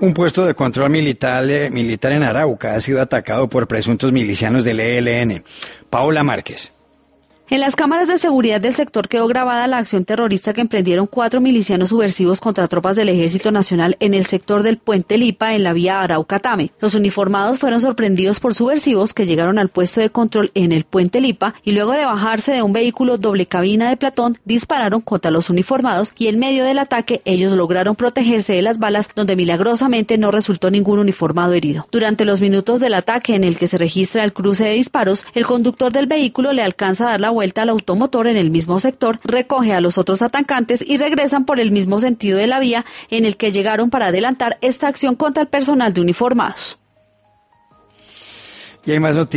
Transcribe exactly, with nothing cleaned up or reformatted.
Un puesto de control militar, eh, militar en Arauca ha sido atacado por presuntos milicianos del E L N. Paola Márquez. En las cámaras de seguridad del sector quedó grabada la acción terrorista que emprendieron cuatro milicianos subversivos contra tropas del Ejército Nacional en el sector del Puente Lipa en la vía Arauca-Tame. Los uniformados fueron sorprendidos por subversivos que llegaron al puesto de control en el Puente Lipa y luego de bajarse de un vehículo doble cabina de Platón dispararon contra los uniformados y en medio del ataque ellos lograron protegerse de las balas donde milagrosamente no resultó ningún uniformado herido. Durante los minutos del ataque en el que se registra el cruce de disparos, el conductor del vehículo le alcanza a dar la vuelta al automotor en el mismo sector, recoge a los otros atacantes y regresan por el mismo sentido de la vía en el que llegaron para adelantar esta acción contra el personal de uniformados. Y hay más noticias.